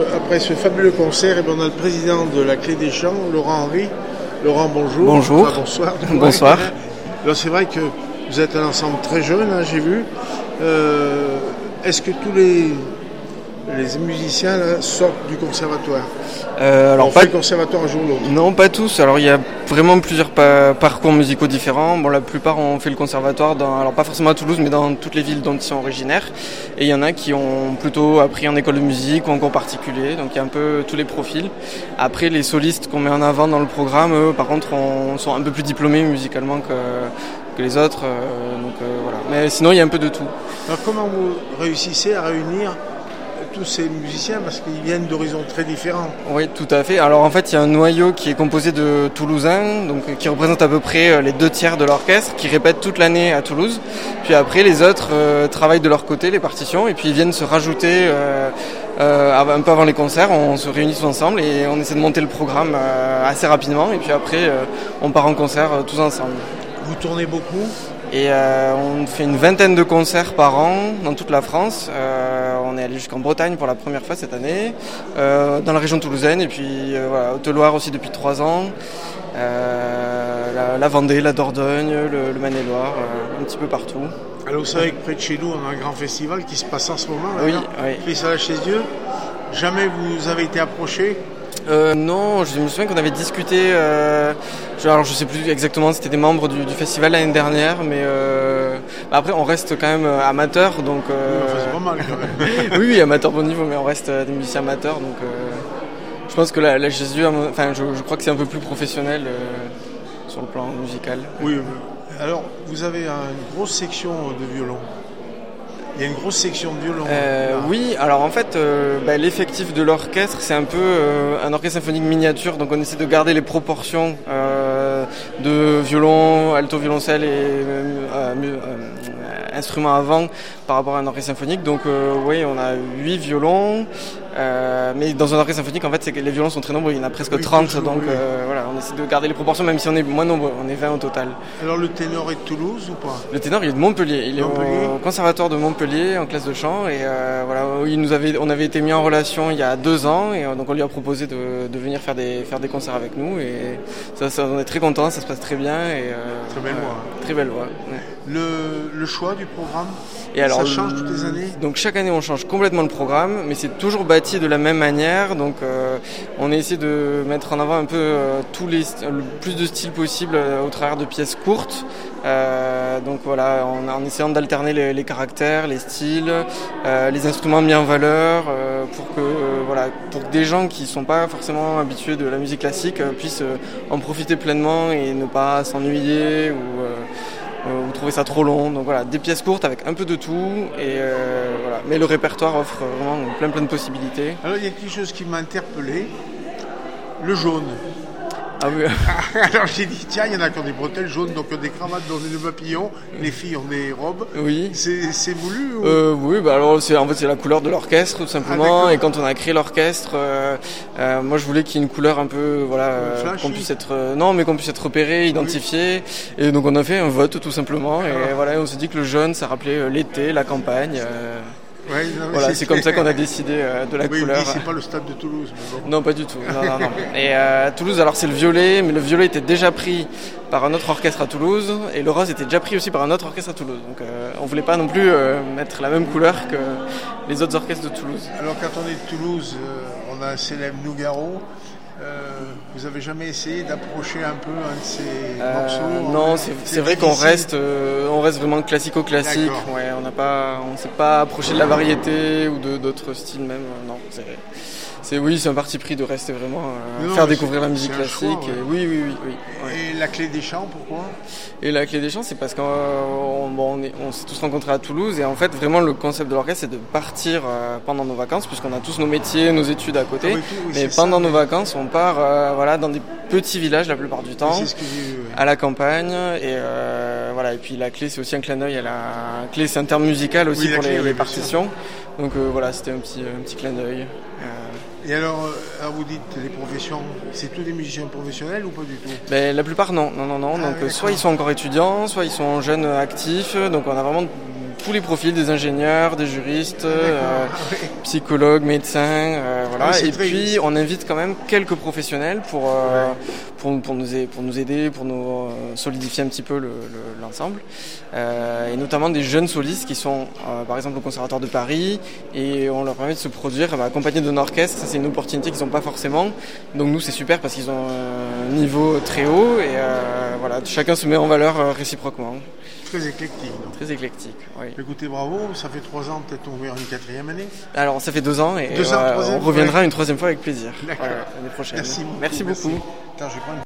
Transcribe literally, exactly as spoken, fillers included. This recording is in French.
Après ce fabuleux concert, eh bien, on a le président de la Clé des Champs, Laurent Henry. Laurent, bonjour. Bonjour. Enfin, bonsoir. Bonsoir. Alors, c'est vrai que vous êtes un ensemble très jeune, hein, j'ai vu. Euh, est-ce que tous les, les musiciens là, sortent du conservatoire euh, alors On pas fait le conservatoire un jour ou l'autre? Non, pas tous. Alors il y a vraiment plusieurs pa- parcours musicaux différents. Bon, la plupart ont fait le conservatoire, dans, alors pas forcément à Toulouse, mais dans toutes les villes dont ils sont originaires. Et il y en a qui ont plutôt appris en école de musique ou en cours particulier. Donc il y a un peu tous les profils. Après, les solistes qu'on met en avant dans le programme, eux, par contre, on, sont un peu plus diplômés musicalement que, que les autres. Euh, donc euh, voilà. Mais sinon, il y a un peu de tout. Alors comment vous réussissez à réunir tous ces musiciens, parce qu'ils viennent d'horizons très différents? Oui, tout à fait. Alors en fait, il y a un noyau qui est composé de Toulousains, donc qui représente à peu près les deux tiers de l'orchestre, qui répètent toute l'année à Toulouse. Puis après, les autres euh, travaillent de leur côté les partitions, et puis ils viennent se rajouter euh, euh, un peu avant les concerts. On se réunit tous ensemble et on essaie de monter le programme euh, assez rapidement. Et puis après, euh, on part en concert euh, tous ensemble. Vous tournez beaucoup? Et euh, on fait une vingtaine de concerts par an dans toute la France. Euh, on est allé jusqu'en Bretagne pour la première fois cette année, euh, dans la région toulousaine, et puis euh, voilà, Haute-Loire aussi depuis trois ans, euh, la, la Vendée, la Dordogne, le, le Maine-et-Loire, euh, un petit peu partout. Alors vous savez que près de chez nous, on a un grand festival qui se passe en ce moment. Là, oui, là, oui. Festival chez Dieu. Jamais vous avez été approché? Euh, non, je me souviens qu'on avait discuté, euh, je, alors je sais plus exactement, c'était des membres du, du festival l'année dernière, mais euh, bah après on reste quand même amateur, donc euh, oui, enfin, c'est pas mal quand même. oui, oui, amateur bon niveau, mais on reste des musiciens amateurs, donc euh, je pense que la, la Jésus, enfin je, je crois que c'est un peu plus professionnel euh, sur le plan musical. Oui, alors vous avez une grosse section de violon. Il y a une grosse section de violon. Euh, oui, alors en fait, euh, bah, l'effectif de l'orchestre, c'est un peu euh, un orchestre symphonique miniature, donc on essaie de garder les proportions euh, de violon, alto violoncelle et euh, euh, instruments avant par rapport à un orchestre symphonique. Donc euh, oui, on a huit violons, euh, mais dans un orchestre symphonique, en fait, c'est que les violons sont très nombreux, il y en a presque oui, trente, toujours, donc oui. euh, voilà, on essaie de garder les proportions, même si on est moins nombreux, on est vingt au total. Alors le ténor est de Toulouse ou pas? Le ténor, il est de Montpellier, il Montpellier. est au conservatoire de Montpellier en classe de chant, et euh, voilà, il nous avait, on avait été mis en relation il y a deux ans, et euh, donc on lui a proposé de, de venir faire des, faire des concerts avec nous, et ça, ça, on est très contents, ça se passe très bien, et euh, très belle euh, voix. Très belle voix. Ouais. Le, le choix du programme, et alors, ça change toutes les années? Donc chaque année on change complètement le programme, mais c'est toujours bâti de la même manière. Donc euh, on essaie de mettre en avant un peu euh, tous les, le plus de styles possible euh, au travers de pièces courtes. Euh, donc voilà, en, en essayant d'alterner les, les caractères, les styles, euh, les instruments mis en valeur, euh, pour que euh, voilà, pour que des gens qui sont pas forcément habitués de la musique classique euh, puissent euh, en profiter pleinement et ne pas s'ennuyer ou euh, Euh, vous trouvez ça trop long, donc voilà, des pièces courtes avec un peu de tout, et euh, voilà. Mais le répertoire offre vraiment plein plein de possibilités. Alors il y a quelque chose qui m'a interpellé, le jaune. Ah oui. Alors j'ai dit tiens, il y en a qui ont des bretelles jaunes, donc des cravates dans des papillons, les filles ont des robes. Oui. C'est, c'est voulu ou... euh, Oui, bah alors c'est en fait c'est la couleur de l'orchestre tout simplement. Ah, et quand on a créé l'orchestre, euh, euh, moi je voulais qu'il y ait une couleur un peu voilà, euh, qu'on puisse être euh, non mais qu'on puisse être repéré, identifié. Oui. Et donc on a fait un vote tout simplement. Et ah. voilà, on s'est dit que le jaune ça rappelait l'été, la campagne. Euh, Ouais, non, voilà, c'est, c'est comme ça qu'on a décidé euh, de la oui, couleur. Oui, c'est pas le stade de Toulouse. Mais bon. Non, pas du tout. Non, non, non. Et euh, Toulouse, alors c'est le violet, mais le violet était déjà pris par un autre orchestre à Toulouse, et le rose était déjà pris aussi par un autre orchestre à Toulouse. Donc euh, on voulait pas non plus euh, mettre la même couleur que les autres orchestres de Toulouse. Alors quand on est de Toulouse, euh, on a un célèbre Nougaro. Euh, vous avez jamais essayé d'approcher un peu un de ces euh, morceaux? Non, c'est, c'est, c'est vrai qu'on reste, euh, on reste vraiment classico-classique. Ouais, on n'a pas, on s'est pas approché de la variété ou de, d'autres styles même. Non, c'est vrai. C'est, oui, c'est un parti pris de rester vraiment euh, non, faire découvrir la musique classique. Choix, ouais. Et oui, oui, oui, oui. Ouais. Et la Clé des Champs, pourquoi? Et la Clé des Champs, c'est parce qu'on bon, on, est, on s'est tous rencontrés à Toulouse, et en fait, vraiment, le concept de l'orchestre, c'est de partir euh, pendant nos vacances, puisqu'on a tous nos métiers, nos études à côté. Ah oui, oui, mais pendant ça, nos mais... vacances, on part euh, voilà, dans des petits villages la plupart du temps, c'est ce que j'ai vu, ouais. À la campagne. Et euh, voilà. Et puis la clé, c'est aussi un clin d'œil à la clé, c'est un terme musical aussi oui, pour clé, les, oui, les partitions. Donc euh, voilà, c'était un petit, un petit clin d'œil. Euh, Et alors, alors, vous dites les professions, c'est tous des musiciens professionnels ou pas du tout? Ben, la plupart non, non, non, non. Ah, donc oui, soit ils sont encore étudiants, soit ils sont jeunes actifs. Donc on a vraiment tous les profils, des ingénieurs, des juristes, euh, psychologues, médecins, euh, voilà. Oui, et très... puis on invite quand même quelques professionnels pour euh, ouais. pour, pour nous aider, pour nous aider, pour nous euh, solidifier un petit peu le, le, l'ensemble, euh, et notamment des jeunes solistes qui sont euh, par exemple au Conservatoire de Paris, et on leur permet de se produire bah, accompagnés d'un orchestre. Ça, c'est une opportunité qu'ils n'ont pas forcément. Donc nous, c'est super parce qu'ils ont un niveau très haut, et euh, voilà, chacun se met en valeur euh, réciproquement. Très éclectique. Donc. Très éclectique, oui. Écoutez, bravo, ça fait trois ans, peut-être on verra une quatrième année. Alors, ça fait deux ans, et deux ans, euh, on reviendra ouais. une troisième fois avec plaisir. D'accord. Ouais, l'année prochaine. Merci beaucoup. Merci beaucoup. Merci. Attends, je vais prendre...